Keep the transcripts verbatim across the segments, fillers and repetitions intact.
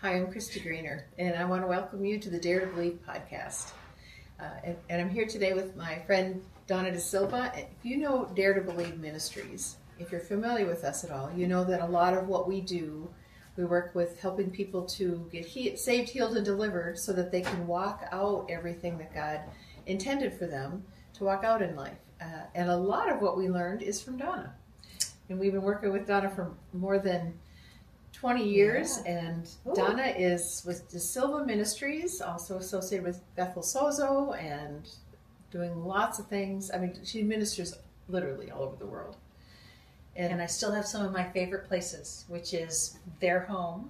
Hi, I'm Christy Greener, and I want to welcome you to the Dare to Believe podcast. Uh, and, and I'm here today with my friend Donna De Silva. If you know Dare to Believe Ministries, if you're familiar with us at all, you know that a lot of what we do, we work with helping people to get he- saved, healed, and delivered so that they can walk out everything that God intended for them to walk out in life. Uh, and a lot of what we learned is from Donna. And we've been working with Donna for more than twenty years, yeah. and Ooh. Donna is with De Silva Ministries, also associated with Bethel Sozo, and doing lots of things. I mean, she ministers literally all over the world. And, and I still have some of my favorite places, which is their home.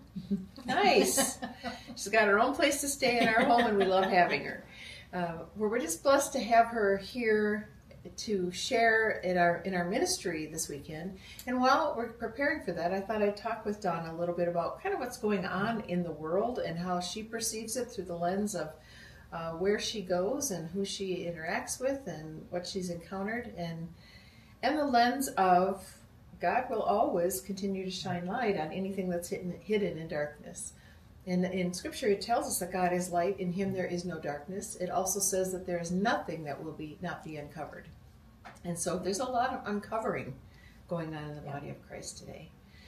Nice. She's got her own place to stay in our home, and we love having her. Uh, we're just blessed to have her here to share in our in our ministry this weekend. And while we're preparing for that, I thought I'd talk with Donna a little bit about kind of what's going on in the world and how she perceives it through the lens of uh, where she goes and who she interacts with and what she's encountered, and and the lens of God will always continue to shine light on anything that's hidden, hidden in darkness. And in Scripture, it tells us that God is light. In Him there is no darkness. It also says that there is nothing that will be not be uncovered. And so there's a lot of uncovering going on in the body of Christ today.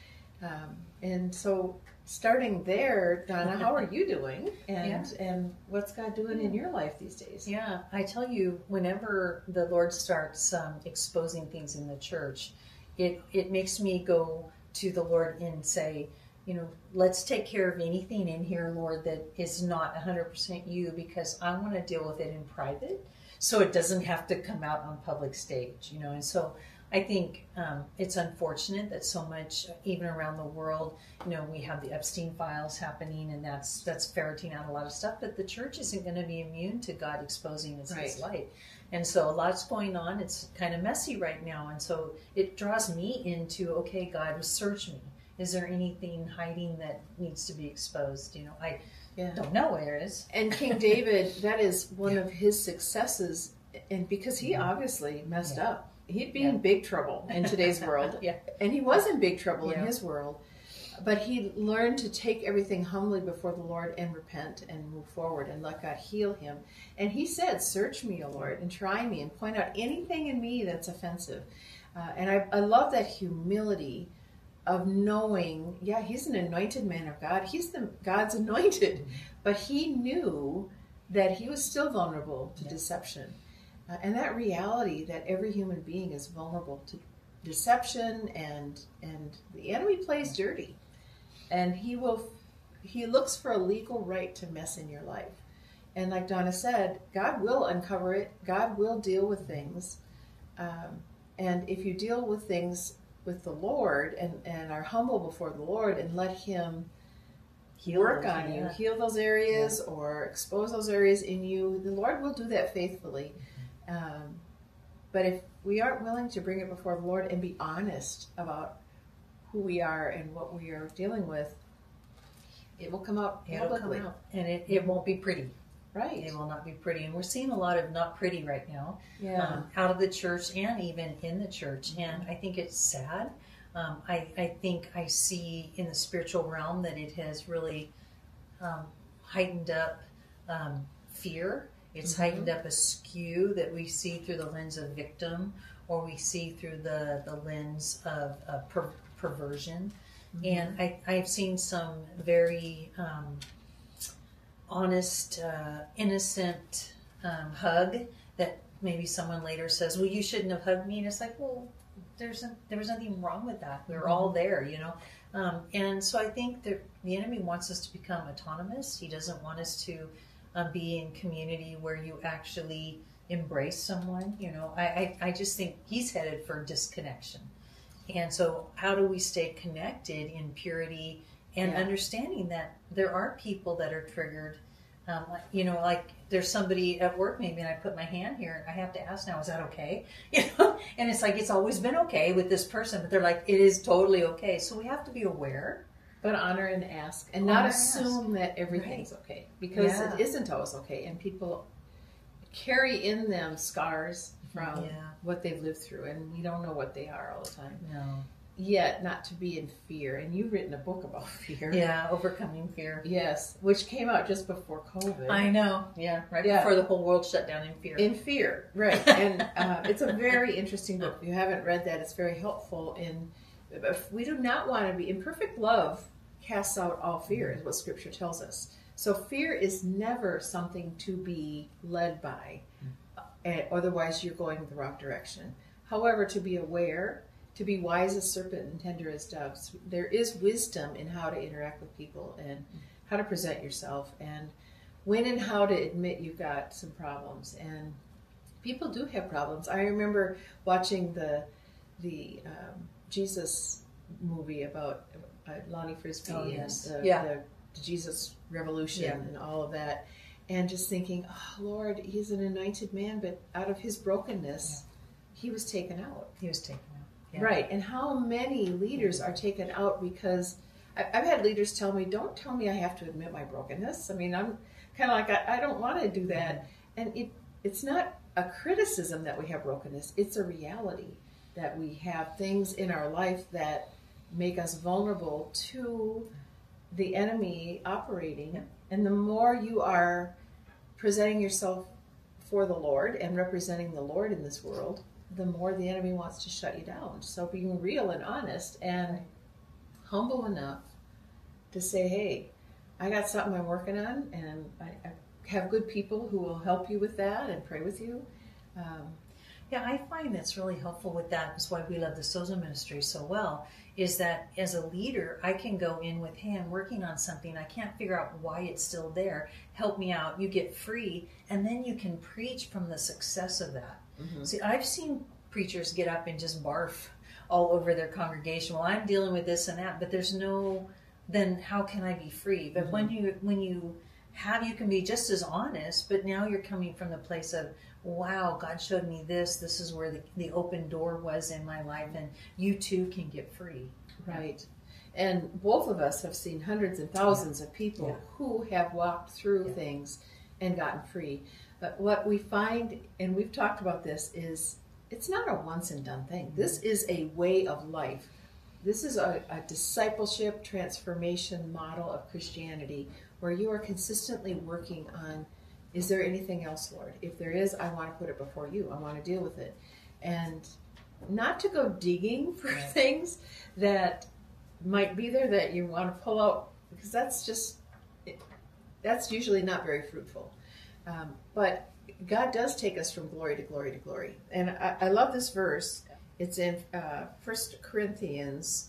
Um, and so starting there, Donna, how are you doing? And yeah. and what's God doing in your life these days? Yeah, I tell you, whenever the Lord starts um, exposing things in the church, it, it makes me go to the Lord and say, you know, let's take care of anything in here, Lord, that is not one hundred percent you, because I want to deal with it in private so it doesn't have to come out on public stage, you know. And so I think um, it's unfortunate that so much, even around the world, you know, we have the Epstein files happening, and that's that's ferreting out a lot of stuff, but the church isn't going to be immune to God exposing His, right. His light. And so a lot's going on. It's kind of messy right now. And so it draws me into, okay, God, search me. Is there anything hiding that needs to be exposed? You know, I yeah. don't know where it is. And King David, that is one yeah. of his successes, and because he obviously messed yeah. up. He'd be yeah. in big trouble in today's world. yeah. And he was in big trouble yeah. in his world. But he learned to take everything humbly before the Lord and repent and move forward and let God heal him. And he said, search me, O Lord, and try me and point out anything in me that's offensive. Uh, and I, I love that humility of knowing, yeah, he's an anointed man of God. He's the God's anointed. Mm-hmm. But he knew that he was still vulnerable to yeah. deception. Uh, and that reality that every human being is vulnerable to deception, and and the enemy plays dirty. And he will, he looks for a legal right to mess in your life. And like Donna said, God will uncover it. God will deal with things. Um, and if you deal with things with the Lord and, and are humble before the Lord and let Him heal work those, on yeah. you, heal those areas yeah. or expose those areas in you, the Lord will do that faithfully. Um, but if we aren't willing to bring it before the Lord and be honest about who we are and what we are dealing with, it will come out It'll publicly. Come out. And it, it won't be pretty. Right. It will not be pretty. And we're seeing a lot of not pretty right now, yeah. um, out of the church and even in the church. Mm-hmm. And I think it's sad. Um, I, I think I see in the spiritual realm that it has really um, heightened up um, fear. It's mm-hmm. heightened up a skew that we see through the lens of victim, or we see through the, the lens of uh, per, perversion. Mm-hmm. And I, I've seen some very um, honest, uh, innocent um, hug that maybe someone later says, well, you shouldn't have hugged me. And it's like, well, there's a, there was nothing wrong with that. We were mm-hmm. all there, you know. Um, and so I think that the enemy wants us to become autonomous. He doesn't want us to uh, be in community where you actually embrace someone. You know, I, I, I just think he's headed for disconnection. And so how do we stay connected in purity and yeah. understanding that there are people that are triggered? Um, you know, like there's somebody at work maybe, and I put my hand here, and I have to ask now, is that okay? You know, and it's like, it's always been okay with this person, but they're like, it is totally okay. So we have to be aware. But honor and ask, and honor not assume and that everything's right. okay, because yeah. it isn't always okay, and people carry in them scars from yeah. what they've lived through, and we don't know what they are all the time. No. yet not to be in fear. And you've written a book about fear. Yeah, overcoming fear. Yes, which came out just before COVID. I know. Yeah, right Yeah. before the whole world shut down in fear. In fear, right. And uh, it's a very interesting book. If you haven't read that, it's very helpful. In we do not want to be, in perfect love casts out all fear, is what Scripture tells us. So fear is never something to be led by. Uh, otherwise, you're going in the wrong direction. However, to be aware, to be wise as serpent and tender as doves, there is wisdom in how to interact with people and how to present yourself, and when and how to admit you've got some problems. And people do have problems. I remember watching the the um, Jesus movie about uh, Lonnie Frisbee Oh, yes. and the, Yeah. the, the Jesus Revolution Yeah. and all of that, and just thinking, oh Lord, he's an anointed man, but out of his brokenness, he was taken out. He was taken out. Yeah. Right. And how many leaders are taken out because I- I've had leaders tell me, don't tell me I have to admit my brokenness. I mean, I'm kind of like, I, I don't want to do that. And it it's not a criticism that we have brokenness. It's a reality that we have things in our life that make us vulnerable to the enemy operating. Yeah. And the more you are presenting yourself for the Lord and representing the Lord in this world, the more the enemy wants to shut you down. So being real and honest and Right. humble enough to say, hey, I got something I'm working on, and I, I have good people who will help you with that and pray with you. Um, Yeah, I find that's really helpful with that. That's why we love the Sozo Ministry so well, is that as a leader, I can go in with, hey, I'm working on something. I can't figure out why it's still there. Help me out. You get free. And then you can preach from the success of that. mm-hmm. See, I've seen preachers get up and just barf all over their congregation. Well, I'm dealing with this and that, but there's no, then how can I be free? But Mm-hmm. when you, when you have, you can be just as honest, but now you're coming from the place of, wow, God showed me this. This is where the, the open door was in my life, and you too can get free. Right. And both of us have seen hundreds and thousands of people Yeah. who have walked through Yeah. things and gotten free. But what we find, and we've talked about this, is it's not a once and done thing. This is a way of life. This is a, a discipleship transformation model of Christianity where you are consistently working on, is there anything else, Lord? If there is, I want to put it before you. I want to deal with it. And not to go digging for Right. things that might be there that you want to pull out, because that's just, it, that's usually not very fruitful. Um, but God does take us from glory to glory to glory. And I, I love this verse. It's in uh, First Corinthians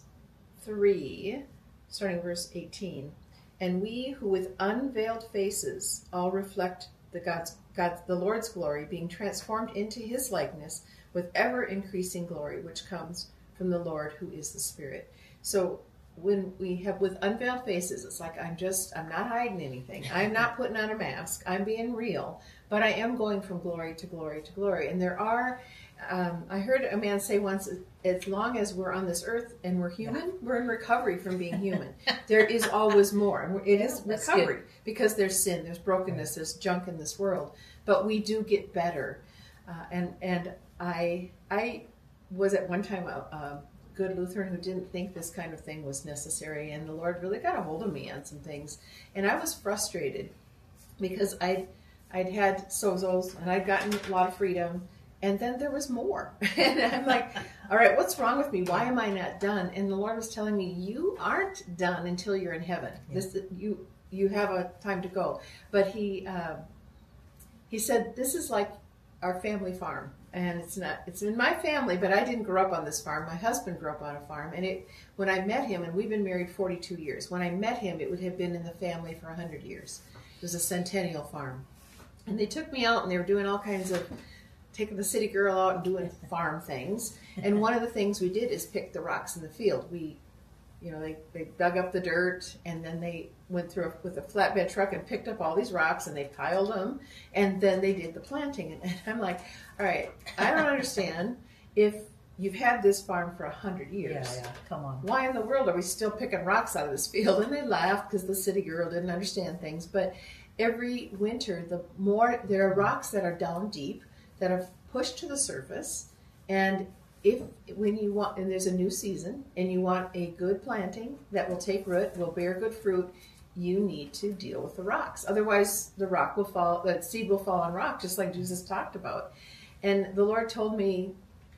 three, starting verse eighteen. And we who with unveiled faces all reflect the God's, God's the Lord's glory, being transformed into his likeness with ever increasing glory, which comes from the Lord who is the Spirit. So when we have with unveiled faces, it's like I'm just, I'm not hiding anything. I'm not putting on a mask. I'm being real. But I am going from glory to glory to glory. And there are, um, I heard a man say once, as long as we're on this earth and we're human, we're in recovery from being human. There is always more. And it is Yeah, that's recovery good. because there's sin, there's brokenness, there's junk in this world. But we do get better. Uh, and and I I was at one time a, a good Lutheran who didn't think this kind of thing was necessary. And the Lord really got a hold of me on some things. And I was frustrated because I'd, I'd had sozos and I'd gotten a lot of freedom. And then there was more. And I'm like, all right, what's wrong with me? Why am I not done? And the Lord was telling me, you aren't done until you're in heaven. Yeah. This you you have a time to go. But he uh, he said, this is like our family farm. And it's not, it's in my family, but I didn't grow up on this farm. My husband grew up on a farm. And it, when I met him, and we've been married forty-two years, when I met him, it would have been in the family for one hundred years. It was a centennial farm. And they took me out and they were doing all kinds of, taking the city girl out and doing farm things. And one of the things we did is pick the rocks in the field. We, you know, they, they dug up the dirt and then they went through a, with a flatbed truck and picked up all these rocks and they piled them. And then they did the planting. And, and I'm like, all right, I don't understand if you've had this farm for a hundred years. Yeah, yeah, come on. Why in the world are we still picking rocks out of this field? And they laughed because the city girl didn't understand things. But every winter, the more there are rocks that are down deep that are pushed to the surface, and if when you want, and there's a new season, and you want a good planting that will take root, will bear good fruit, you need to deal with the rocks. Otherwise, the rock will fall, the seed will fall on rock, just like Jesus talked about. And the Lord told me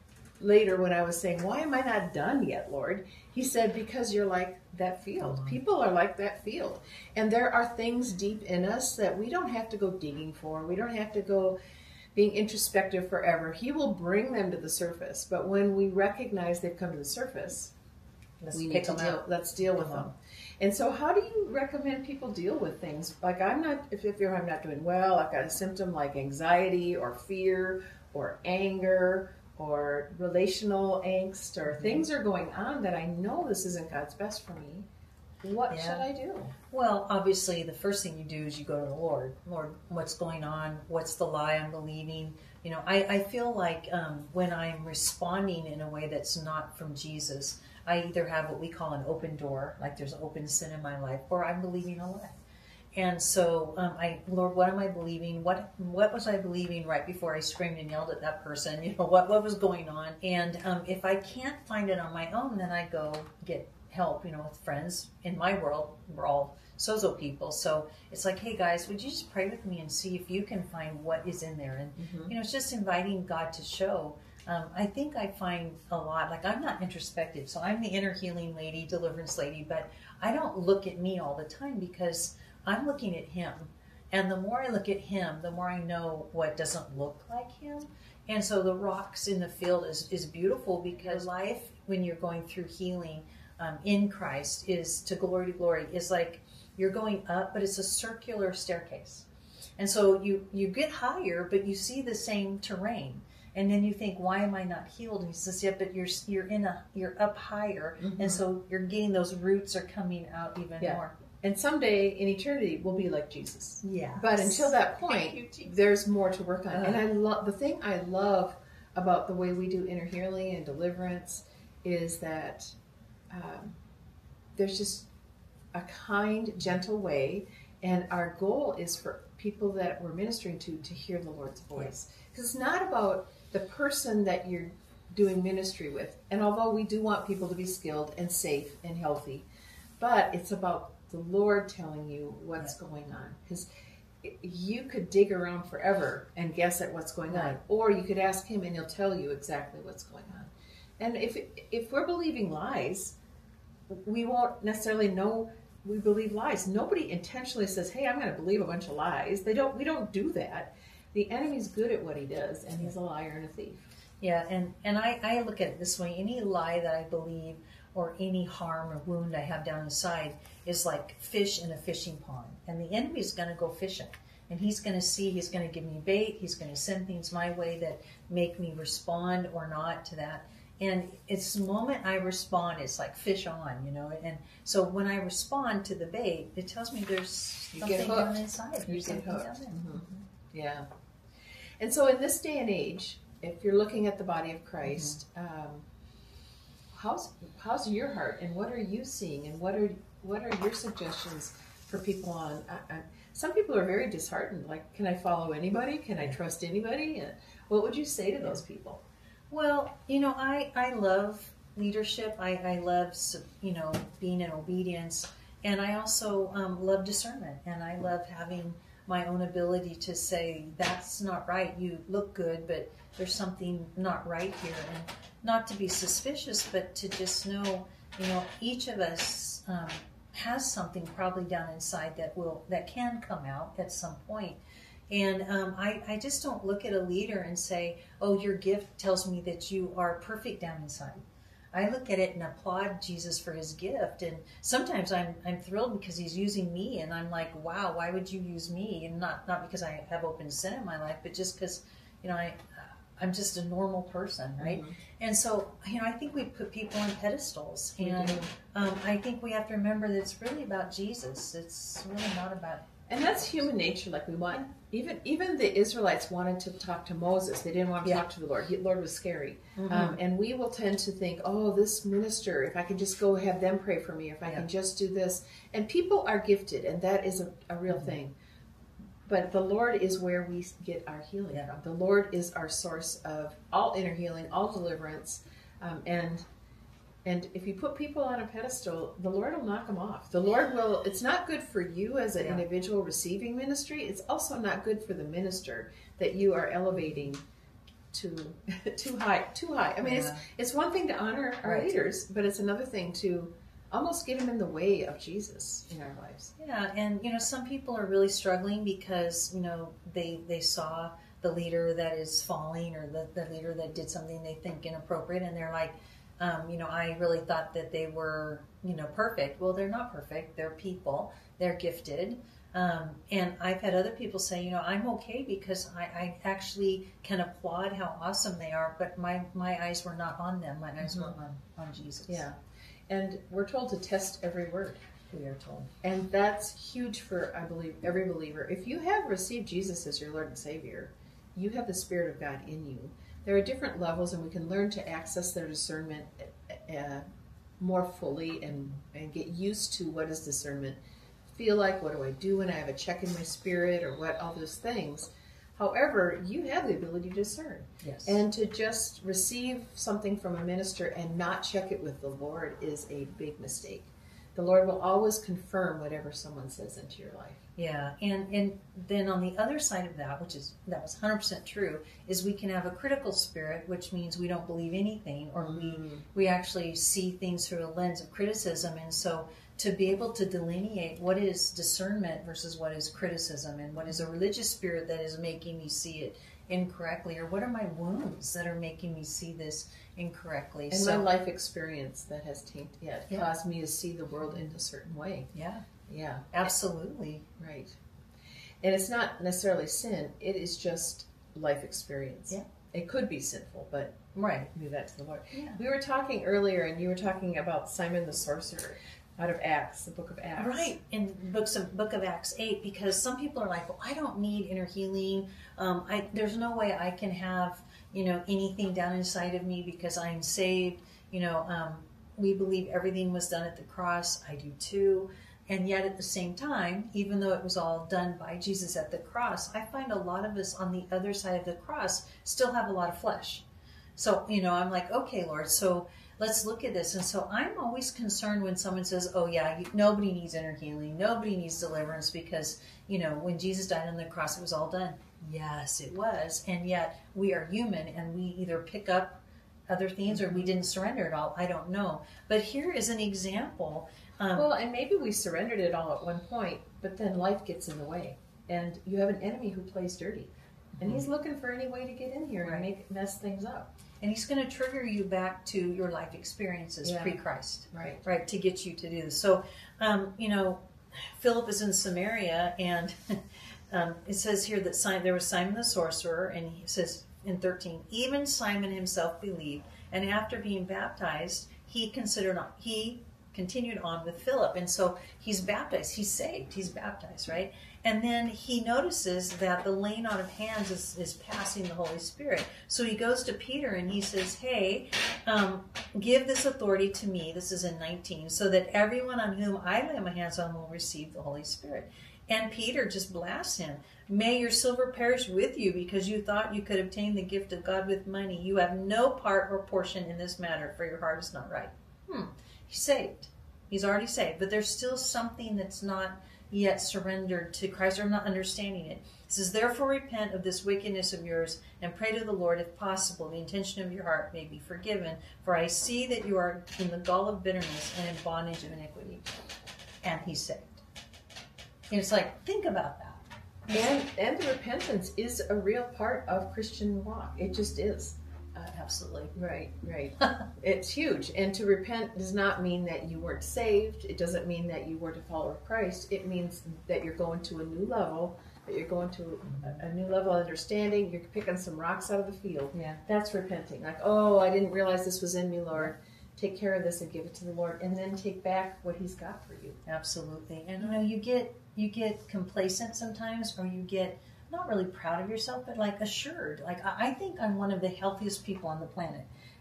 later when I was saying, why am I not done yet, Lord? He said, because you're like that field. Mm-hmm. People are like that field. And there are things deep in us that we don't have to go digging for. We don't have to go being introspective forever. He will bring them to the surface. But when we recognize they've come to the surface, let's we need to deal, out. let's deal with them. And so how do you recommend people deal with things? Like I'm not, if, if you're, I'm not doing well, I've got a symptom like anxiety or fear or anger or relational angst, or mm-hmm. things are going on that I know this isn't God's best for me. What yeah. should I do? Well, obviously, the first thing you do is you go to the Lord. Lord, what's going on? What's the lie I'm believing? You know, I, I feel like um, when I'm responding in a way that's not from Jesus, I either have what we call an open door, like there's open sin in my life, or I'm believing a lie. And so, um, I, Lord, what am I believing? What what was I believing right before I screamed and yelled at that person? You know, what what was going on? And um, if I can't find it on my own, then I go get help, you know, with friends. In my world, we're all sozo people. So it's like, hey guys, would you just pray with me and see if you can find what is in there? And, mm-hmm. you know, it's just inviting God to show. Um, I think I find a lot, like I'm not introspective. So I'm the inner healing lady, deliverance lady, but I don't look at me all the time because I'm looking at him. And the more I look at him, the more I know what doesn't look like him. And so the rocks in the field is, is beautiful because life, when you're going through healing, Um, in Christ is to glory to glory is like you're going up, but it's a circular staircase. And so you, you get higher, but you see the same terrain. And then you think, why am I not healed? And he says, yeah, but you're, you're in a, you're up higher. Mm-hmm. And so you're getting those roots are coming out even yeah. more. And someday in eternity we'll be like Jesus. Yeah. But until that point, you, there's more to work on. Uh, and I love, the thing I love about the way we do inner healing and deliverance is that Um, there's just a kind, gentle way, and our goal is for people that we're ministering to to hear the Lord's voice. Because it's not about the person that you're doing ministry with, and although we do want people to be skilled and safe and healthy, but it's about the Lord telling you what's yeah. going on. Because you could dig around forever and guess at what's going right. on, or you could ask him and he'll tell you exactly what's going on. And if if we're believing lies, we won't necessarily know we believe lies. Nobody intentionally says, hey, I'm going to believe a bunch of lies. They don't. We don't do that. The enemy's good at what he does, and he's a liar and a thief. Yeah, and, and I, I look at it this way. Any lie that I believe or any harm or wound I have down inside is like fish in a fishing pond. And the enemy's going to go fishing. And he's going to see, he's going to give me bait. He's going to send things my way that make me respond or not to that. And it's the moment I respond, it's like fish on, you know. And so when I respond to the bait, it tells me there's you something down inside. You get hooked. Mm-hmm. Yeah. And so in this day and age, if you're looking at the body of Christ, mm-hmm. um, how's how's your heart, and what are you seeing, and what are what are your suggestions for people on? I, I, some people are very disheartened. Like, can I follow anybody? Can I trust anybody? What would you say to those people? Well, you know, I, I love leadership. I, I love, you know, being in obedience. And I also um, love discernment. And I love having my own ability to say, that's not right. You look good, but there's something not right here. And not to be suspicious, but to just know, you know, each of us um, has something probably down inside that will that can come out at some point. And um, I, I just don't look at a leader and say, oh, your gift tells me that you are perfect down inside. I look at it and applaud Jesus for his gift. And sometimes I'm I'm thrilled because he's using me. And I'm like, wow, why would you use me? And not, not because I have open sin in my life, but just because, you know, I, I'm just a normal person, right? Mm-hmm. And so, you know, I think we put people on pedestals. And um, I think we have to remember that it's really about Jesus. It's really not about... And that's human nature. Like we want, even even the Israelites wanted to talk to Moses. They didn't want to yeah. talk to the Lord. The Lord was scary. Mm-hmm. Um, and we will tend to think, oh, this minister, if I can just go have them pray for me, if I yeah. can just do this. And people are gifted, and that is a, a real mm-hmm. thing. But the Lord is where we get our healing Yeah. from. The Lord is our source of all inner healing, all deliverance, um, and and if you put people on a pedestal, the Lord will knock them off. The Lord will. It's not good for you as an Yeah. individual receiving ministry. It's also not good for the minister that you are elevating too too high. Too high. I mean, Yeah. it's it's one thing to honor our Right. leaders, but it's another thing to almost get them in the way of Jesus in our lives. Yeah, and you know, some people are really struggling because you know they they saw the leader that is falling, or the, the leader that did something they think inappropriate, and they're like, um, you know, I really thought that they were, you know, perfect. Well, they're not perfect. They're people. They're gifted. Um, and I've had other people say, you know, I'm okay because I, I actually can applaud how awesome they are, but my, my eyes were not on them. My eyes Mhm. were on, on Jesus. Yeah, and we're told to test every word. We are told. And that's huge for, I believe, every believer. If you have received Jesus as your Lord and Savior, you have the Spirit of God in you. There are different levels, and we can learn to access their discernment uh, more fully and, and get used to what is discernment. Feel like, what do I do when I have a check in my spirit, or what, all those things. However, you have the ability to discern. Yes. And to just receive something from a minister and not check it with the Lord is a big mistake. The Lord will always confirm whatever someone says into your life. Yeah, and and then on the other side of that, which is that was one hundred percent true, is we can have a critical spirit, which means we don't believe anything, or we we actually see things through a lens of criticism. And so to be able to delineate what is discernment versus what is criticism, and what is a religious spirit that is making me see it incorrectly, or what are my wounds that are making me see this incorrectly. And so, my life experience that has tainted, yeah, it Yeah. caused me to see the world in a certain way. yeah, Yeah, absolutely. right. And it's not necessarily sin, it is just life experience. Yeah. It could be sinful, but Right. leave that to the Lord. Yeah. We were talking earlier, and you were talking about Simon the sorcerer out of Acts, the book of Acts. Right, in books of Book of Acts eight, because some people are like, well, I don't need inner healing. Um, I, there's no way I can have, you know, anything down inside of me because I'm saved. You know, um, we believe everything was done at the cross. I do too. And yet at the same time, even though it was all done by Jesus at the cross, I find a lot of us on the other side of the cross still have a lot of flesh. So, you know, I'm like, okay, Lord, so let's look at this. And so I'm always concerned when someone says, oh, yeah, you, nobody needs inner healing. Nobody needs deliverance because, you know, when Jesus died on the cross, it was all done. Yes, it was. And yet we are human, and we either pick up other things or we didn't surrender it all. I don't know. But here is an example. Um, Well, and maybe we surrendered it all at one point, but then life gets in the way. And you have an enemy who plays dirty. And he's looking for any way to get in here Right. and make mess things up. and he's going to trigger you back to your life experiences Yeah. pre-Christ. Right. Right, to get you to do this. So, um, you know, Philip is in Samaria, and um, it says here that Simon, there was Simon the sorcerer, and he says in thirteen, even Simon himself believed, and after being baptized, he considered he continued on with Philip, and so he's baptized, he's saved, he's baptized, right? And then he notices that the laying on of hands is, is passing the Holy Spirit. So he goes to Peter and he says, hey, um, give this authority to me, this is in nineteen, so that everyone on whom I lay my hands on will receive the Holy Spirit. And Peter just blasts him. May your silver perish with you because you thought you could obtain the gift of God with money. You have no part or portion in this matter, for your heart is not right. Hmm. He's saved. He's already saved. But there's still something that's not yet surrendered to Christ, or not understanding it. It says, therefore repent of this wickedness of yours and pray to the Lord, if possible, the intention of your heart may be forgiven. For I see that you are in the gall of bitterness and in bondage of iniquity. And he's saved. And it's like, think about that. And and the repentance is a real part of Christian walk. It just is. Uh, absolutely. Right, right. It's huge. And to repent does not mean that you weren't saved. It doesn't mean that you weren't a follower of Christ. It means that you're going to a new level, that you're going to a, a new level of understanding. You're picking some rocks out of the field. Yeah. That's repenting. Like, oh, I didn't realize this was in me, Lord. Take care of this and give it to the Lord, and then take back what He's got for you. Absolutely. And you know, you get you get complacent sometimes, or you get not really proud of yourself, but like assured. Like I I think I'm one of the healthiest people on the planet.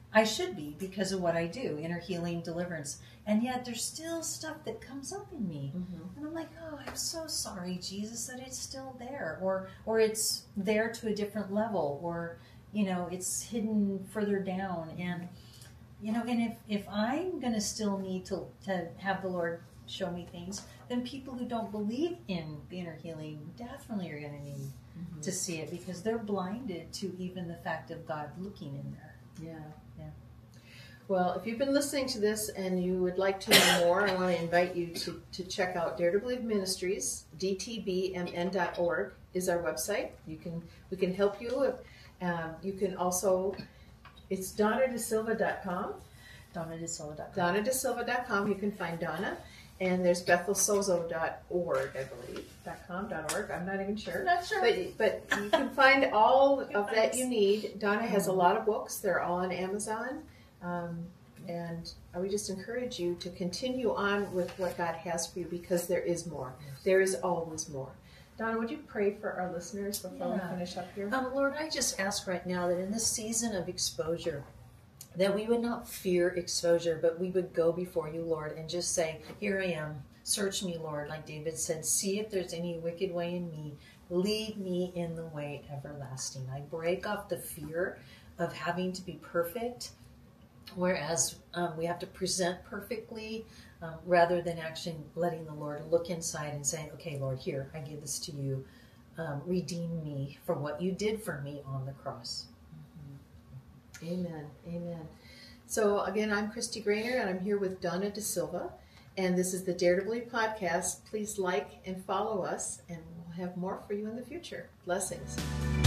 I should be because of what I do, inner healing, deliverance. And yet there's still stuff that comes up in me. Mm-hmm. And I'm like, oh, I'm so sorry, Jesus, that it's still there. Or or it's there to a different level. Or, you know, it's hidden further down. And, you know, and if, if I'm going to still need to, to have the Lord show me things, then people who don't believe in the inner healing definitely are going to need mm-hmm. to see it, because they're blinded to even the fact of God looking in there. Yeah. Yeah. Well, if you've been listening to this and you would like to know more, I want to invite you to, to check out Dare to Believe Ministries. D T B M N dot org is our website. You can we can help you. Um, you can also, it's Donna De Silva dot com. Donna De Silva dot com. Donna De Silva dot com. You can find Donna. And there's Bethel Sozo dot org, I believe. .com, .org. I'm not even sure. Not sure. But, but you can find all of that you need. Donna has a lot of books. They're all on Amazon. Um, and I would just encourage you to continue on with what God has for you, because there is more. There is always more. Donna, would you pray for our listeners before yeah. we finish up here? Um, Lord, I just ask right now that in this season of exposure, that we would not fear exposure, but we would go before you, Lord, and just say, here I am. Search me, Lord, like David said. See if there's any wicked way in me. Lead me in the way everlasting. I break off the fear of having to be perfect, whereas um, we have to present perfectly, um, rather than actually letting the Lord look inside and saying, okay, Lord, here, I give this to you. Um, redeem me for what you did for me on the cross. Amen. Amen. So again, I'm Christy Grainer, and I'm here with Donna De Silva, and this is the Dare to Believe podcast. Please like and follow us, and we'll have more for you in the future. Blessings.